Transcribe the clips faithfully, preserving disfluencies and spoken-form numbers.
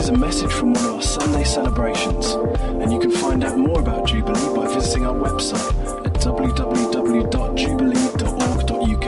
is a message from one of our Sunday celebrations, and you can find out more about Jubilee by visiting our website at w w w dot jubilee dot org dot u k.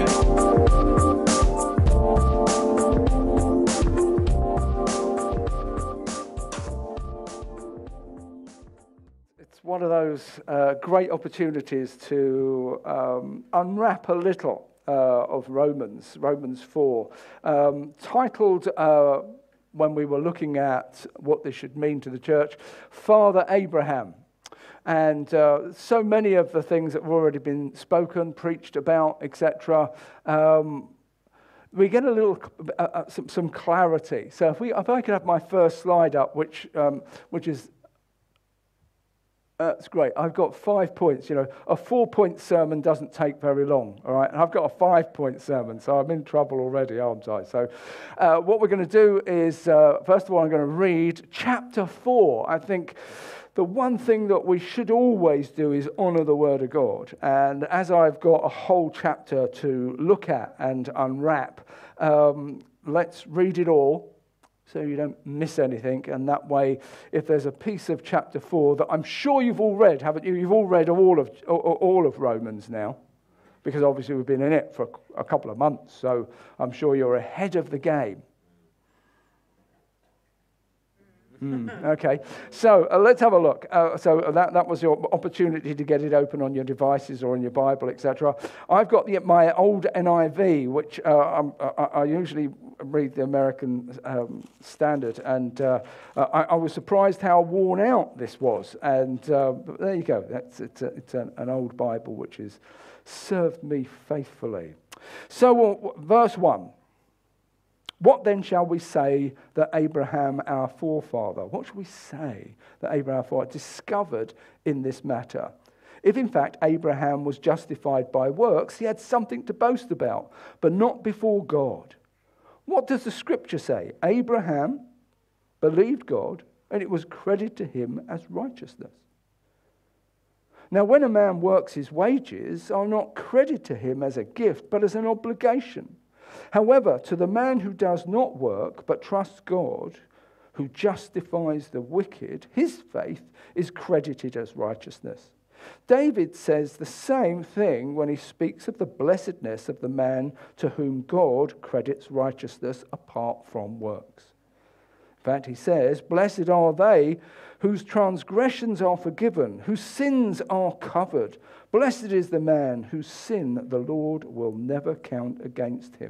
It's one of those uh, great opportunities to um, unwrap a little uh, of Romans, Romans four, um, titled, uh, when we were looking at what this should mean to the church, Father Abraham. And uh, so many of the things that have already been spoken, preached about, et cetera, um, we get a little, uh, uh, some, some clarity. So if we, if I could have my first slide up, which um, which is, that's great. I've got five points. You know, a four-point sermon doesn't take very long, all right? And I've got a five-point sermon, so I'm in trouble already, aren't I? So uh, what we're going to do is, uh, first of all, I'm going to read chapter four. I think the one thing that we should always do is honour the Word of God. And as I've got a whole chapter to look at and unwrap, um, let's read it all, so you don't miss anything, and that way, if there's a piece of chapter four that I'm sure you've all read, haven't you? You've all read all of all of Romans now, because obviously we've been in it for a couple of months, so I'm sure you're ahead of the game. Mm, okay, so uh, let's have a look. Uh, so that, that was your opportunity to get it open on your devices or on your Bible, et cetera. I've got the, my old N I V, which uh, I'm, I, I usually read the American um, Standard, and uh, I, I was surprised how worn out this was. And uh, but there you go. That's it's, a, it's an, an old Bible which has served me faithfully. So, uh, verse one. What then shall we say that Abraham, our forefather, what shall we say that Abraham, our forefather, discovered in this matter? If in fact Abraham was justified by works, he had something to boast about, but not before God. What does the scripture say? Abraham believed God, and it was credited to him as righteousness. Now, when a man works, his wages are not credited to him as a gift, but as an obligation. However, to the man who does not work, but trusts God, who justifies the wicked, his faith is credited as righteousness. David says the same thing when he speaks of the blessedness of the man to whom God credits righteousness apart from works. In fact, he says, "Blessed are they whose transgressions are forgiven, whose sins are covered. Blessed is the man whose sin the Lord will never count against him."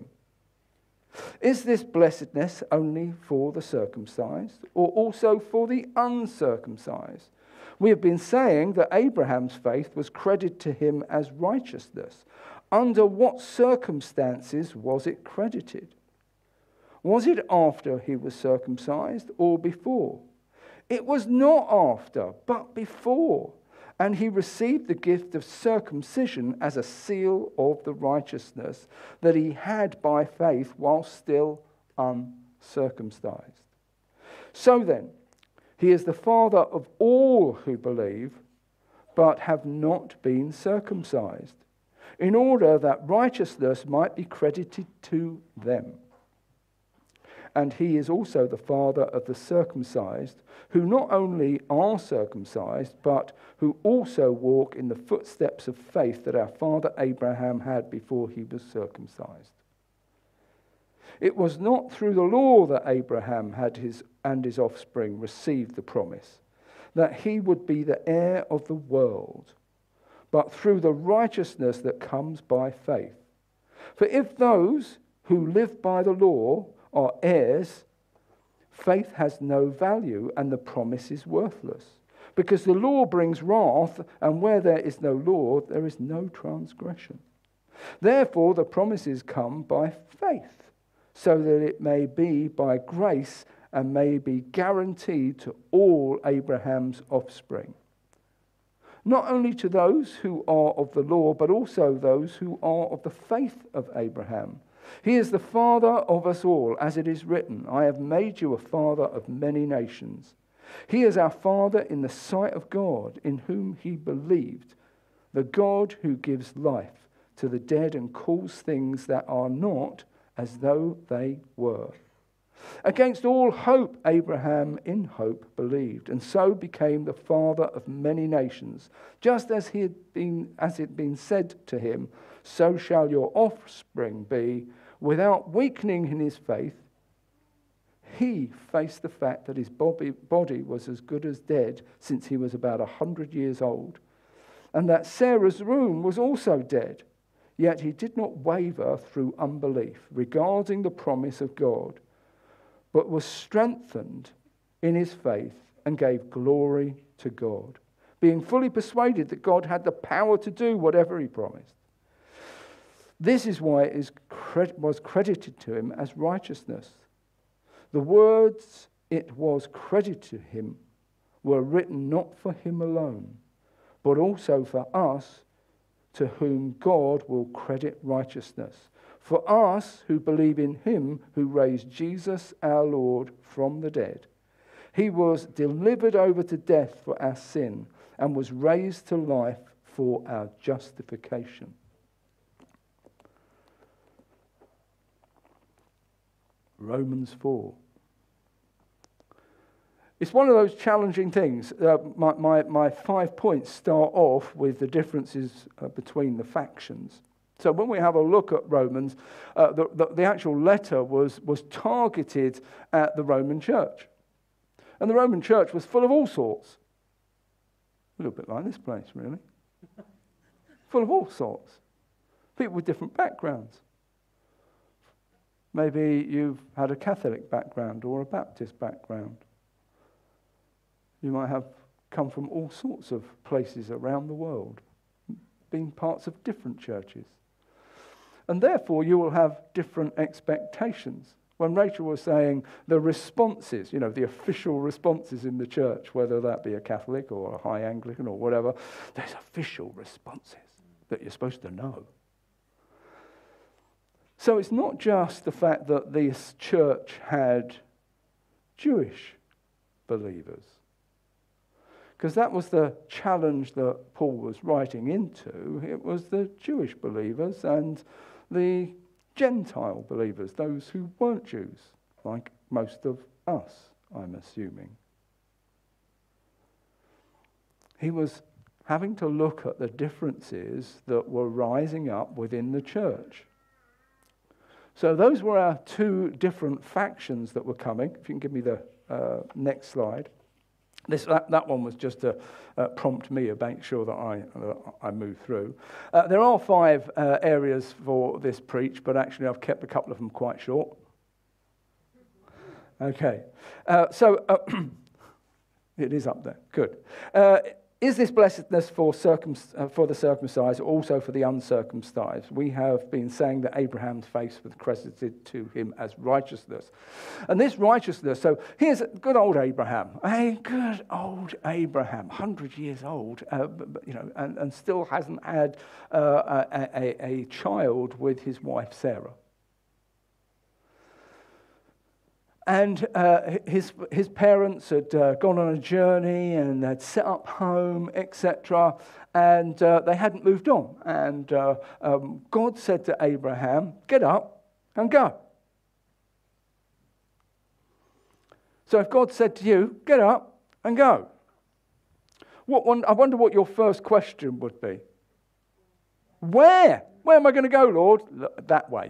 Is this blessedness only for the circumcised, or also for the uncircumcised? We have been saying that Abraham's faith was credited to him as righteousness. Under what circumstances was it credited? Was it after he was circumcised or before? It was not after, but before. And he received the gift of circumcision as a seal of the righteousness that he had by faith while still uncircumcised. So then, he is the father of all who believe, but have not been circumcised, in order that righteousness might be credited to them. And he is also the father of the circumcised, who not only are circumcised, but who also walk in the footsteps of faith that our father Abraham had before he was circumcised. It was not through the law that Abraham had his and his offspring received the promise, that he would be the heir of the world, but through the righteousness that comes by faith. For if those who live by the law are heirs, faith has no value and the promise is worthless. Because the law brings wrath, and where there is no law, there is no transgression. Therefore, the promises come by faith, so that it may be by grace and may be guaranteed to all Abraham's offspring. Not only to those who are of the law, but also those who are of the faith of Abraham. He is the father of us all, as it is written, "I have made you a father of many nations." He is our father in the sight of God, in whom he believed, the God who gives life to the dead and calls things that are not as though they were. Against all hope, Abraham in hope believed, and so became the father of many nations. Just as he had been, as it had been said to him, so shall your offspring be. Without weakening in his faith, he faced the fact that his body was as good as dead since he was about a hundred years old, and that Sarah's womb was also dead. Yet he did not waver through unbelief regarding the promise of God, but was strengthened in his faith and gave glory to God, being fully persuaded that God had the power to do whatever he promised. This is why it was credited to him as righteousness. The words "it was credited to him" were written not for him alone, but also for us, to whom God will credit righteousness. For us who believe in him who raised Jesus our Lord from the dead. He was delivered over to death for our sin and was raised to life for our justification. Romans four. It's one of those challenging things. Uh, my, my, my five points start off with the differences uh, between the factions. So when we have a look at Romans, uh, the, the, the actual letter was, was targeted at the Roman church. And the Roman church was full of all sorts. A little bit like this place, really. Full of all sorts. People with different backgrounds. Maybe you've had a Catholic background or a Baptist background. You might have come from all sorts of places around the world, being parts of different churches. And therefore, you will have different expectations. When Rachel was saying the responses, you know, the official responses in the church, whether that be a Catholic or a High Anglican or whatever, there's official responses that you're supposed to know. So it's not just the fact that this church had Jewish believers, because that was the challenge that Paul was writing into. It was the Jewish believers and the Gentile believers, those who weren't Jews, like most of us, I'm assuming. He was having to look at the differences that were rising up within the church. So those were our two different factions that were coming. If you can give me the uh, next slide. This, that, that one was just to uh, prompt me to make sure that I, uh, I move through. Uh, there are five uh, areas for this preach, but actually I've kept a couple of them quite short. Okay, uh, so uh, it is up there. Good. Uh, Is this blessedness for, circum, uh, for the circumcised, also for the uncircumcised? We have been saying that Abraham's faith was credited to him as righteousness. And this righteousness, so here's good old Abraham. Hey, good old Abraham, one hundred years old, uh, but, but, you know, and, and still hasn't had uh, a, a, a child with his wife Sarah. And uh, his his parents had uh, gone on a journey and had set up home, et cetera. And uh, they hadn't moved on. And uh, um, God said to Abraham, "Get up and go." So if God said to you, "Get up and go," what one, I wonder what your first question would be. Where? Where am I going to go, Lord? Look, that way.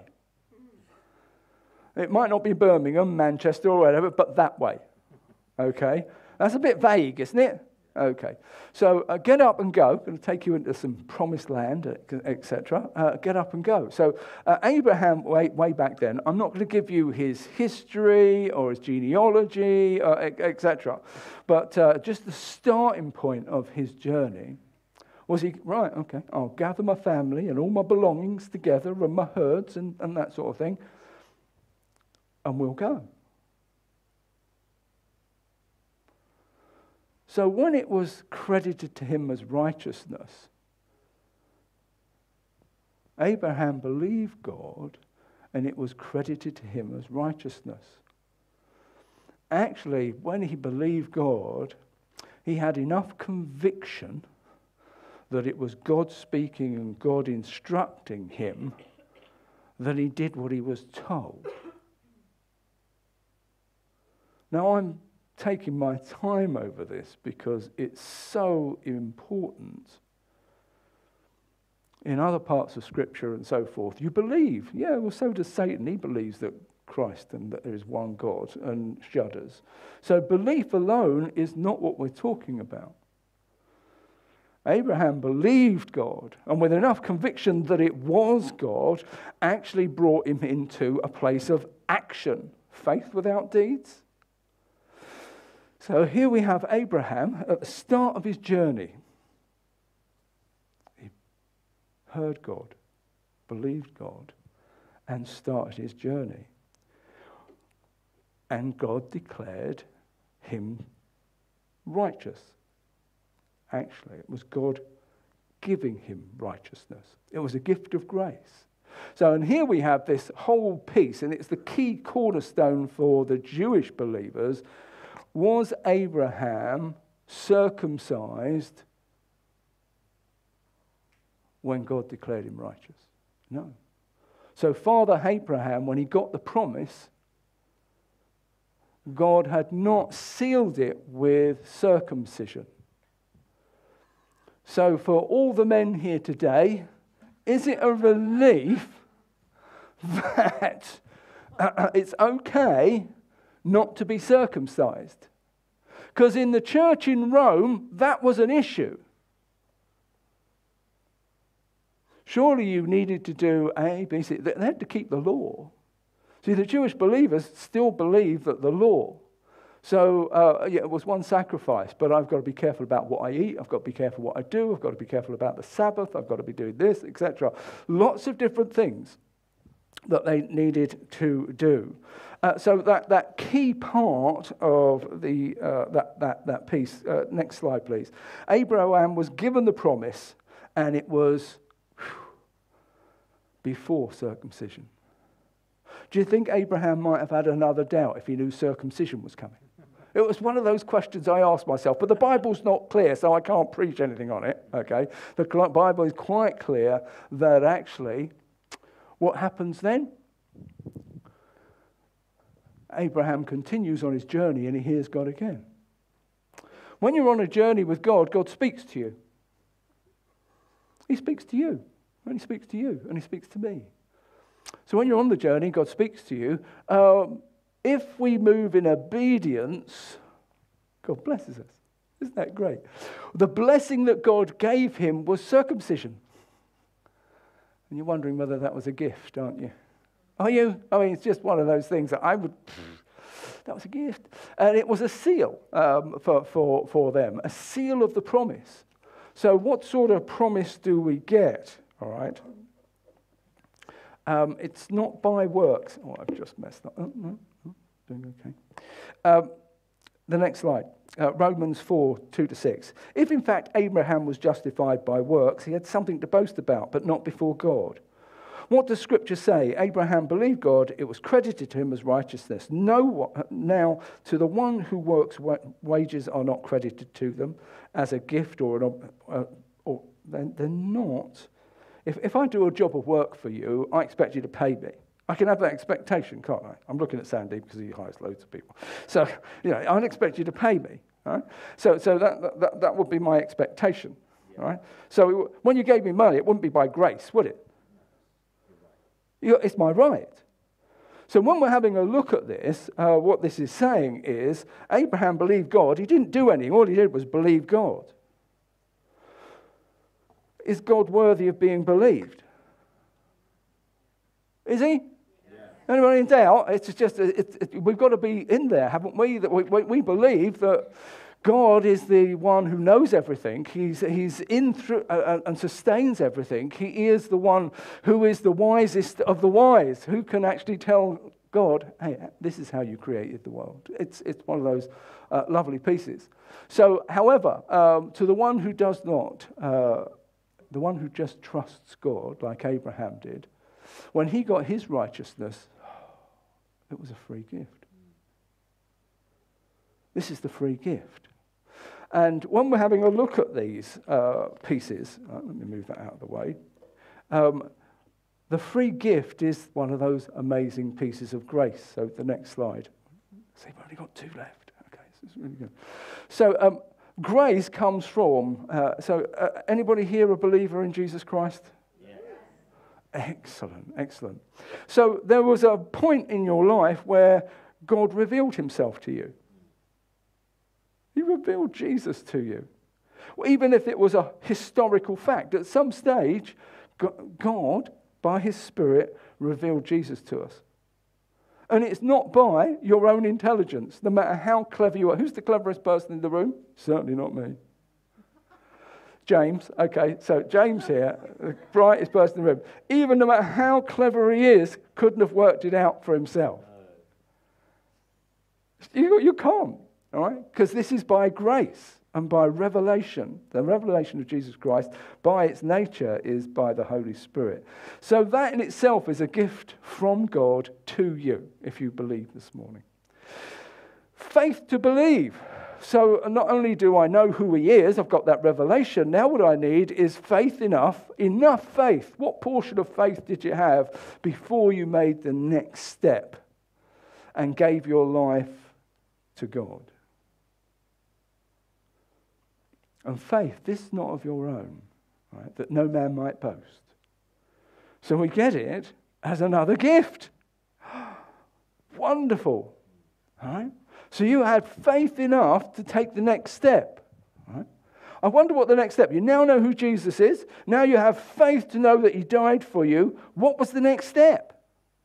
It might not be Birmingham, Manchester, or whatever, but that way. Okay? That's a bit vague, isn't it? Okay. So uh, get up and go. I'm going to take you into some promised land, et cetera. Uh, get up and go. So uh, Abraham, way, way back then, I'm not going to give you his history or his genealogy, uh, et cetera. But uh, just the starting point of his journey was he, right, okay, I'll gather my family and all my belongings together and my herds and, and that sort of thing. And we'll go. So when it was credited to him as righteousness, Abraham believed God and it was credited to him as righteousness. Actually, when he believed God, he had enough conviction that it was God speaking and God instructing him that he did what he was told. Now, I'm taking my time over this because it's so important. In other parts of Scripture and so forth, you believe. Yeah, well, so does Satan. He believes that Christ and that there is one God and shudders. So belief alone is not what we're talking about. Abraham believed God, and with enough conviction that it was God, actually brought him into a place of action. Faith without deeds. So here we have Abraham at the start of his journey. He heard God, believed God, and started his journey. And God declared him righteous. Actually, it was God giving him righteousness. It was a gift of grace. So, and here we have this whole piece, and it's the key cornerstone for the Jewish believers. Was Abraham circumcised when God declared him righteous? No. So Father Abraham, when he got the promise, God had not sealed it with circumcision. So for all the men here today, is it a relief that uh, it's okay not to be circumcised? Because in the church in Rome, that was an issue. Surely you needed to do A, B, C. They had to keep the law. See, the Jewish believers still believe that the law. So, uh, yeah, it was one sacrifice, but I've got to be careful about what I eat. I've got to be careful what I do. I've got to be careful about the Sabbath. I've got to be doing this, et cetera. Lots of different things that they needed to do. Uh, so that, that key part of the uh, that, that, that piece, uh, next slide, please. Abraham was given the promise, and it was whew, before circumcision. Do you think Abraham might have had another doubt if he knew circumcision was coming? It was one of those questions I asked myself, but the Bible's not clear, so I can't preach anything on it, okay? The Bible is quite clear that actually, what happens then? Abraham continues on his journey and he hears God again. When you're on a journey with God, God speaks to you. He speaks to you, and he speaks to you, and he speaks to me. So when you're on the journey, God speaks to you. Um, if we move in obedience, God blesses us. Isn't that great? The blessing that God gave him was circumcision. And you're wondering whether that was a gift, aren't you? Are you? I mean, it's just one of those things that I would... That was a gift. And it was a seal um, for, for, for them, a seal of the promise. So what sort of promise do we get? All right. Um, it's not by works. Oh, I've just messed up. Oh, no, no, doing okay. Um, the next slide. Uh, Romans four, two to six. If in fact Abraham was justified by works, he had something to boast about, but not before God. What does Scripture say? Abraham believed God, it was credited to him as righteousness. No, now, to the one who works, wages are not credited to them as a gift or an... Uh, or they're, they're not... If, if I do a job of work for you, I expect you to pay me. I can have that expectation, can't I? I'm looking at Sandy because he hires loads of people. So, you know, I'd expect you to pay me. Right? So so that, that, that would be my expectation. Yeah. Right? So when you gave me money, it wouldn't be by grace, would it? It's my right. So when we're having a look at this, uh, what this is saying is Abraham believed God. He didn't do anything. All he did was believe God. Is God worthy of being believed? Is he? Yeah. Anyone in doubt? It's just it's, it, we've got to be in there, haven't we? That we, we believe that God is the one who knows everything. He's he's in through uh, and sustains everything. He is the one who is the wisest of the wise. Who can actually tell God, "Hey, this is how you created the world"? It's it's one of those uh, lovely pieces. So, however, um, to the one who does not. Uh, The one who just trusts God, like Abraham did, when he got his righteousness, it was a free gift. This is the free gift. And when we're having a look at these uh, pieces, uh, let me move that out of the way, um, the free gift is one of those amazing pieces of grace. So the next slide. See, we've only got two left. Okay, this is really good. So um, grace comes from, uh, so uh, anybody here a believer in Jesus Christ? Yeah. Excellent, excellent. So there was a point in your life where God revealed himself to you. He revealed Jesus to you. Well, even if it was a historical fact, at some stage, God, by his Spirit, revealed Jesus to us. And it's not by your own intelligence, no matter how clever you are. Who's the cleverest person in the room? Certainly not me. James. Okay, so James here, the brightest person in the room. Even no matter how clever he is, couldn't have worked it out for himself. You, you can't, all right? Because this is by grace and by revelation. The revelation of Jesus Christ, by its nature, is by the Holy Spirit. So that in itself is a gift from God to you, if you believe this morning. Faith to believe. So not only do I know who he is, I've got that revelation, now what I need is faith enough, enough faith. What portion of faith did you have before you made the next step and gave your life to God? And faith, this is not of your own, right, that no man might boast. So we get it as another gift. Wonderful. All right? So you had faith enough to take the next step. Right? I wonder what the next step. You now know who Jesus is. Now you have faith to know that he died for you. What was the next step?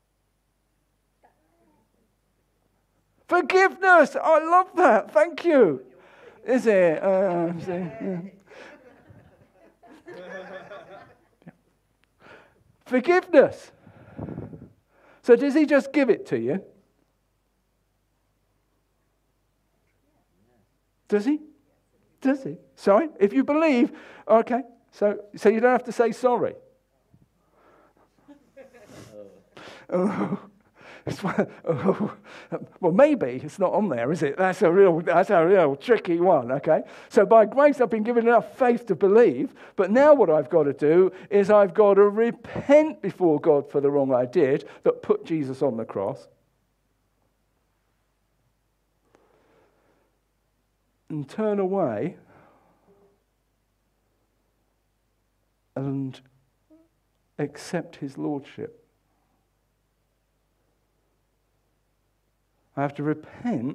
Forgiveness. I love that. Thank you. Is it? Uh, see, yeah. Forgiveness. So does he just give it to you? Does he? Does he? Sorry? If you believe, okay. So, so you don't have to say sorry. Oh. Oh, well, maybe it's not on there, is it? That's a real, that's a real tricky one. Okay. So by grace, I've been given enough faith to believe, but now what I've got to do is I've got to repent before God for the wrong I did that put Jesus on the cross, and turn away and accept his lordship. I have to repent,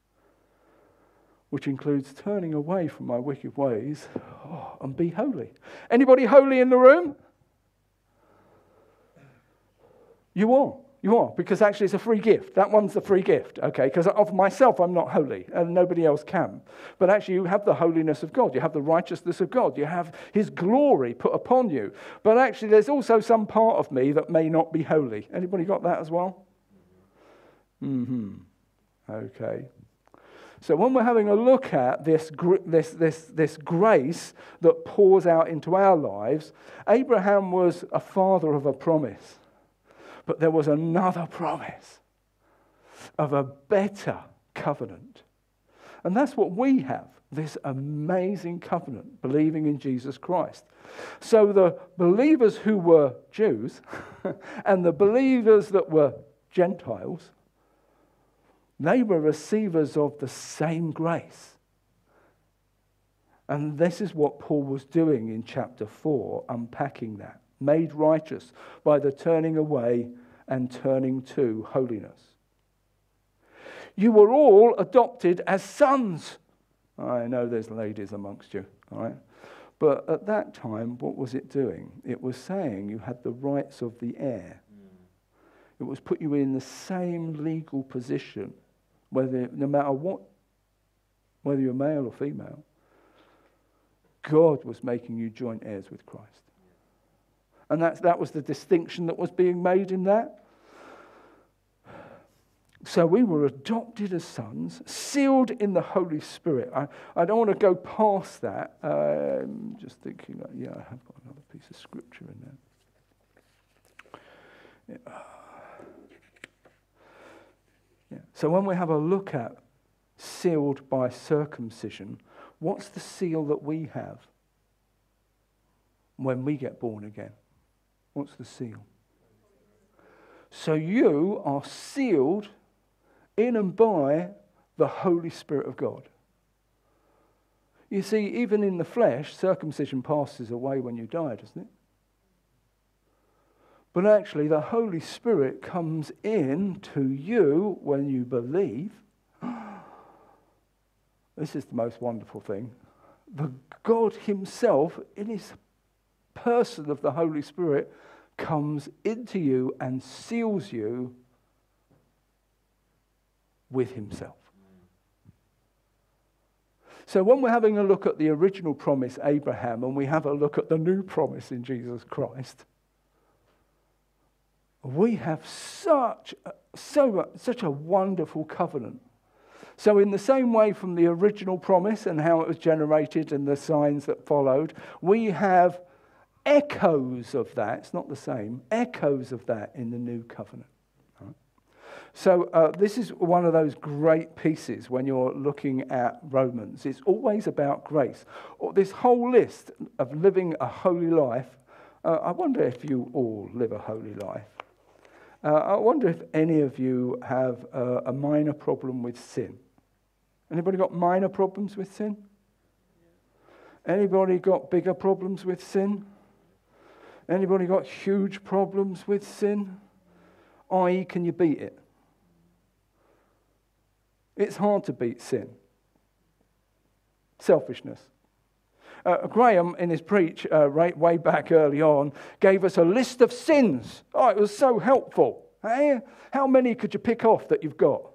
which includes turning away from my wicked ways, oh, and be holy. Anybody holy in the room? You are. You are, because actually it's a free gift. That one's a free gift, okay? Because of myself, I'm not holy, and nobody else can. But actually, you have the holiness of God. You have the righteousness of God. You have his glory put upon you. But actually, there's also some part of me that may not be holy. Anybody got that as well? Mm-hmm. Okay. So when we're having a look at this, this, this, this grace that pours out into our lives, Abraham was a father of a promise. But there was another promise of a better covenant. And that's what we have, this amazing covenant, believing in Jesus Christ. So the believers who were Jews and the believers that were Gentiles, they were receivers of the same grace. And this is what Paul was doing in chapter four, unpacking that. Made righteous by the turning away and turning to holiness. You were all adopted as sons. I know there's ladies amongst you, all right? But at that time, what was it doing? It was saying you had the rights of the heir. It was put you in the same legal position, whether no matter what, whether you're male or female, God was making you joint heirs with Christ. And that's, that was the distinction that was being made in that. So we were adopted as sons, sealed in the Holy Spirit. I, I don't want to go past that. I'm just thinking, that, yeah, I have got another piece of scripture in there. Yeah. Yeah. So when we have a look at sealed by circumcision, what's the seal that we have when we get born again? What's the seal? So you are sealed in and by the Holy Spirit of God. You see, even in the flesh, circumcision passes away when you die, doesn't it? But actually, the Holy Spirit comes in to you when you believe. This is the most wonderful thing. The God himself, in his person of the Holy Spirit, comes into you and seals you with himself. So when we're having a look at the original promise, Abraham, and we have a look at the new promise in Jesus Christ, we have such a, so such a wonderful covenant. So in the same way from the original promise and how it was generated and the signs that followed, we have echoes of that. It's not the same. Echoes of that in the new covenant. So uh, this is one of those great pieces when you're looking at Romans. It's always about grace. This whole list of living a holy life, uh, I wonder if you all live a holy life. Uh, I wonder if any of you have uh, a minor problem with sin. Anybody got minor problems with sin? Anybody got bigger problems with sin? Anybody got huge problems with sin? that is, can you beat it? It's hard to beat sin. Selfishness. Uh, Graham, in his preach uh, right, way back early on, gave us a list of sins. Oh, it was so helpful. Hey? How many could you pick off that you've got?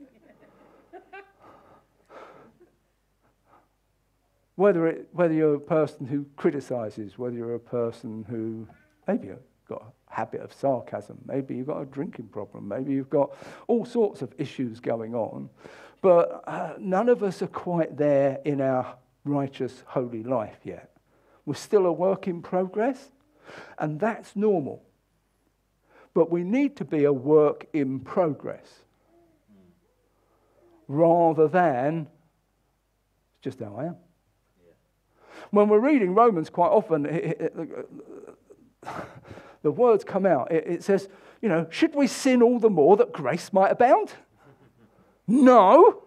Whether it, whether you're a person who criticizes, whether you're a person who maybe you've got a habit of sarcasm, maybe you've got a drinking problem, maybe you've got all sorts of issues going on, but uh, none of us are quite there in our righteous, holy life yet. We're still a work in progress, and that's normal. But we need to be a work in progress rather than it's just how I am. When we're reading Romans, quite often it, it, it, the words come out. It, it says, you know, should we sin all the more that grace might abound? No.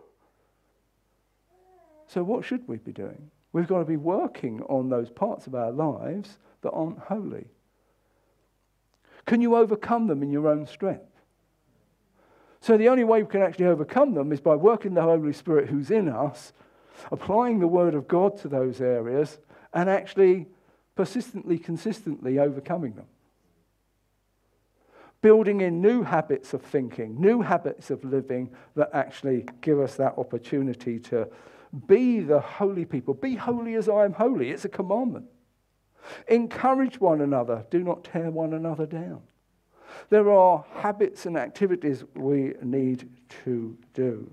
So what should we be doing? We've got to be working on those parts of our lives that aren't holy. Can you overcome them in your own strength? So the only way we can actually overcome them is by working the Holy Spirit who's in us, applying the Word of God to those areas, and actually persistently, consistently overcoming them. Building in new habits of thinking, new habits of living that actually give us that opportunity to be the holy people. Be holy as I am holy. It's a commandment. Encourage one another. Do not tear one another down. There are habits and activities we need to do.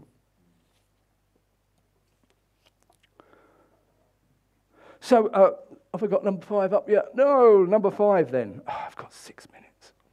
So, uh, have I got number five up yet? No, number five then. Oh, I've got six minutes.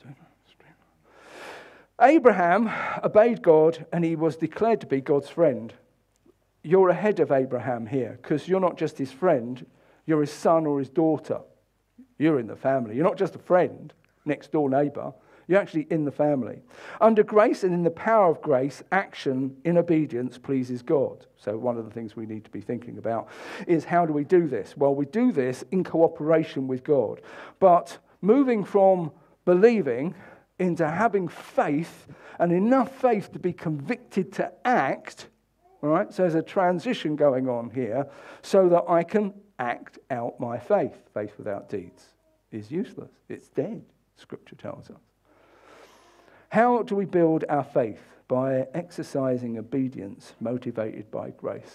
Abraham obeyed God and he was declared to be God's friend. You're ahead of Abraham here because you're not just his friend, you're his son or his daughter. You're in the family. You're not just a friend, next door neighbour. You're actually in the family. Under grace and in the power of grace, action in obedience pleases God. So one of the things we need to be thinking about is how do we do this? Well, we do this in cooperation with God. But moving from believing into having faith, and enough faith to be convicted to act, all right? So there's a transition going on here so that I can act out my faith. Faith without deeds is useless. It's dead, Scripture tells us. How do we build our faith? By exercising obedience motivated by grace.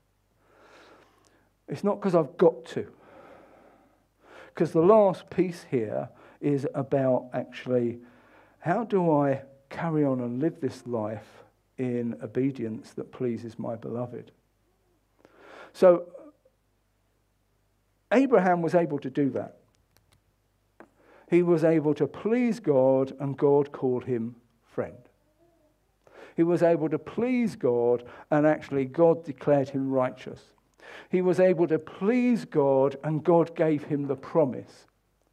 It's not because I've got to. Because the last piece here is about actually how do I carry on and live this life in obedience that pleases my beloved? So Abraham was able to do that. He was able to please God, and God called him friend. He was able to please God, and actually God declared him righteous. He was able to please God, and God gave him the promise.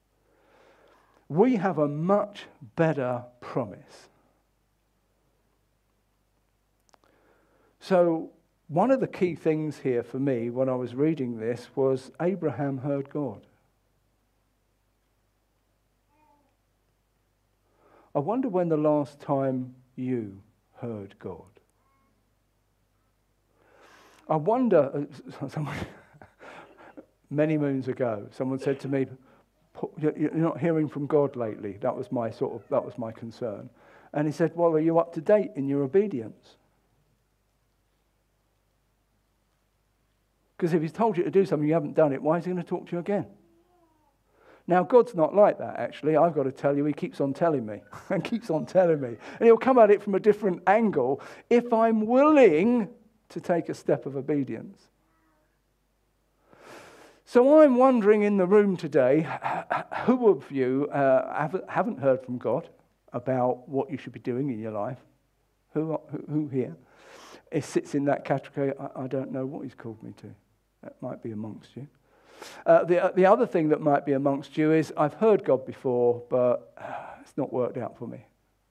We have a much better promise. So one of the key things here for me when I was reading this was Abraham heard God. I wonder when the last time you heard God. I wonder, someone, many moons ago, someone said to me, "You're not hearing from God lately." That was my sort of, that was my concern. And he said, "Well, are you up to date in your obedience?" Because if he's told you to do something, you haven't done it, why is he going to talk to you again? Now, God's not like that, actually. I've got to tell you, he keeps on telling me and keeps on telling me. And he'll come at it from a different angle if I'm willing to take a step of obedience. So I'm wondering in the room today, who of you uh, haven't heard from God about what you should be doing in your life? Who, who here it sits in that category? I, I don't know what he's called me to. That might be amongst you. Uh, the, the other thing that might be amongst you is I've heard God before, but uh, it's not worked out for me.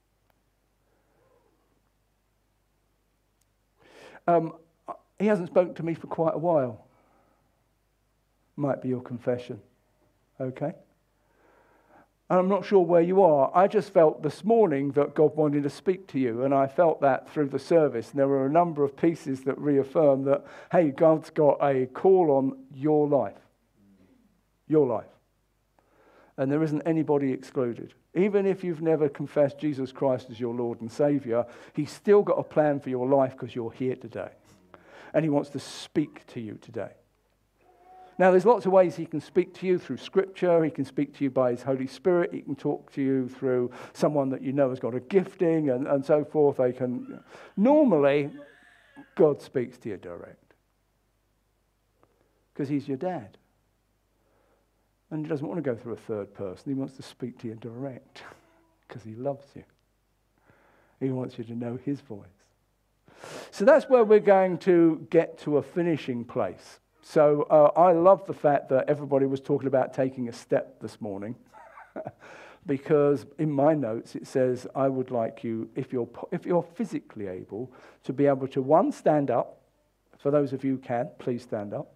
Um, he hasn't spoken to me for quite a while. Might be your confession. Okay? And I'm not sure where you are. I just felt this morning that God wanted to speak to you, and I felt that through the service. And there were a number of pieces that reaffirmed that, hey, God's got a call on your life. Your life. And there isn't anybody excluded. Even if you've never confessed Jesus Christ as your Lord and Saviour, he's still got a plan for your life because you're here today. And he wants to speak to you today. Now, there's lots of ways he can speak to you through Scripture. He can speak to you by his Holy Spirit. He can talk to you through someone that you know has got a gifting and, and so forth. They can. Normally, God speaks to you direct because he's your dad. And he doesn't want to go through a third person. He wants to speak to you direct because he loves you. He wants you to know his voice. So that's where we're going to get to a finishing place. So uh, I love the fact that everybody was talking about taking a step this morning because in my notes it says, I would like you, if you're, if you're physically able, to be able to, one, stand up. For those of you who can, please stand up.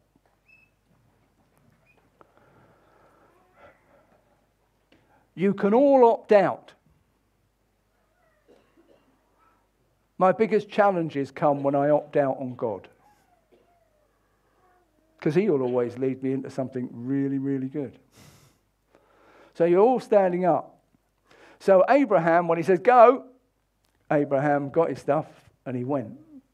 You can all opt out. My biggest challenges come when I opt out on God. Because he will always lead me into something really, really good. So you're all standing up. So Abraham, when he says, go, Abraham got his stuff and he went.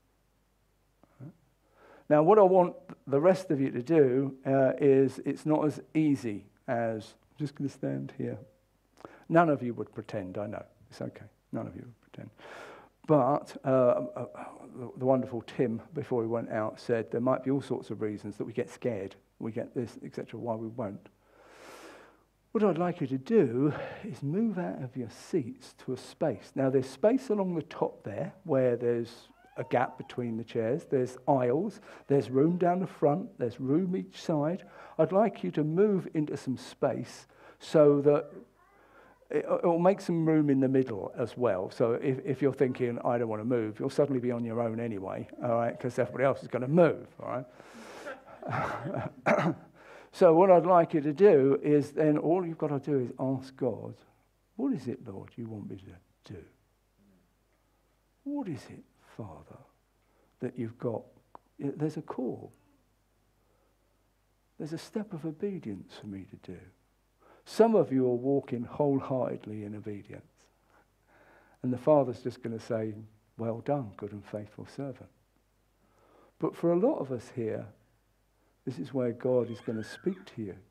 Now, what I want the rest of you to do uh, is, it's not as easy as, I'm just going to stand here. None of you would pretend, I know. It's okay. None of you would pretend. But uh, uh, the wonderful Tim, before he went out, said there might be all sorts of reasons that we get scared, we get this, et cetera, why we won't. What I'd like you to do is move out of your seats to a space. Now, there's space along the top there where there's a gap between the chairs. There's aisles. There's room down the front. There's room each side. I'd like you to move into some space so that it will make some room in the middle as well. So if, if you're thinking, I don't want to move, you'll suddenly be on your own anyway, all right, because everybody else is going to move, all right? So what I'd like you to do is then all you've got to do is ask God, what is it, Lord, you want me to do? What is it, Father, that you've got? There's a call. There's a step of obedience for me to do. Some of you are walking wholeheartedly in obedience. And the Father's just going to say, well done, good and faithful servant. But for a lot of us here, this is where God is going to speak to you.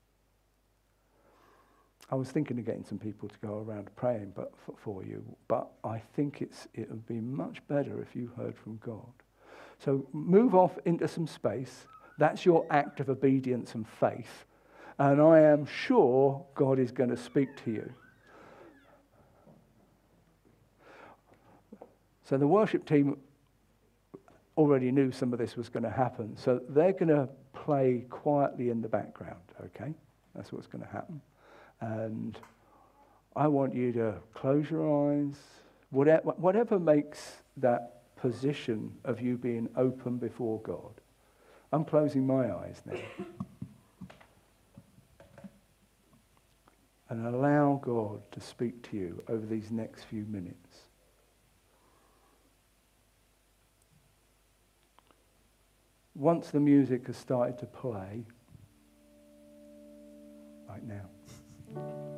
I was thinking of getting some people to go around praying but for, for you, but I think it's it would be much better if you heard from God. So move off into some space. That's your act of obedience and faith. And I am sure God is going to speak to you. So the worship team already knew some of this was going to happen. So they're going to play quietly in the background, okay? That's what's going to happen. And I want you to close your eyes, whatever, whatever makes that position of you being open before God. I'm closing my eyes now. And allow God to speak to you over these next few minutes. Once the music has started to play, right now,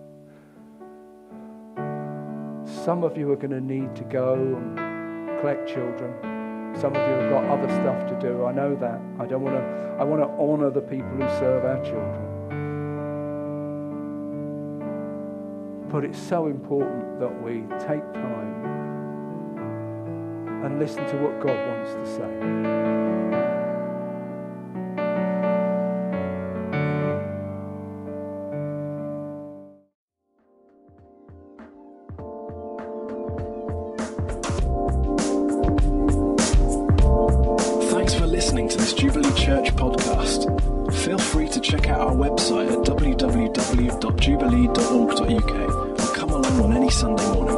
some of you are going to need to go and collect children. Some of you have got other stuff to do. I know that. I don't want to. I want to honour the people who serve our children. But it's so important that we take time and listen to what God wants to say. Thanks for listening to this Jubilee Church podcast. Feel free to check out our website at w w w dot jubilee dot org dot u k or come along on any Sunday morning.